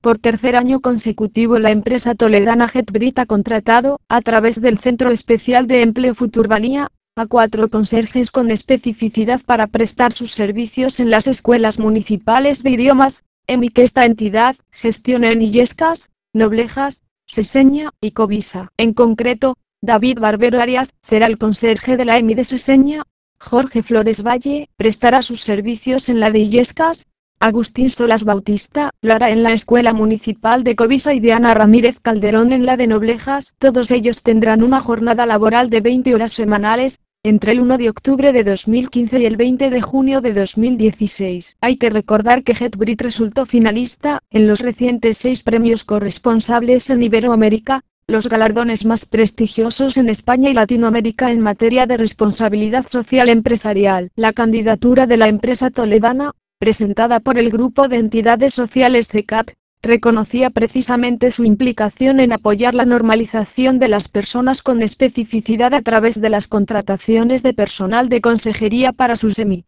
Por tercer año consecutivo la empresa toledana Jetbrit ha contratado, a través del Centro Especial de Empleo Futurvalía, a 4 conserjes con especificidad para prestar sus servicios en las escuelas municipales de idiomas, que esta entidad gestiona en Illescas, Noblejas, Seseña y Covisa. En concreto, David Barbero Arias será el conserje de la EMI de Seseña, Jorge Flores Valle prestará sus servicios en la de Illescas, Agustín Solas Bautista lo hará en la Escuela Municipal de Covisa y Diana Ramírez Calderón en la de Noblejas. Todos ellos tendrán una jornada laboral de 20 horas semanales, entre el 1 de octubre de 2015 y el 20 de junio de 2016. Hay que recordar que Jetbrit resultó finalista en los recientes 6 premios corresponsables en Iberoamérica, los galardones más prestigiosos en España y Latinoamérica en materia de responsabilidad social empresarial. La candidatura de la empresa toledana, presentada por el Grupo de Entidades Sociales CECAP, reconocía precisamente su implicación en apoyar la normalización de las personas con especificidad a través de las contrataciones de personal de consejería para sus EMI.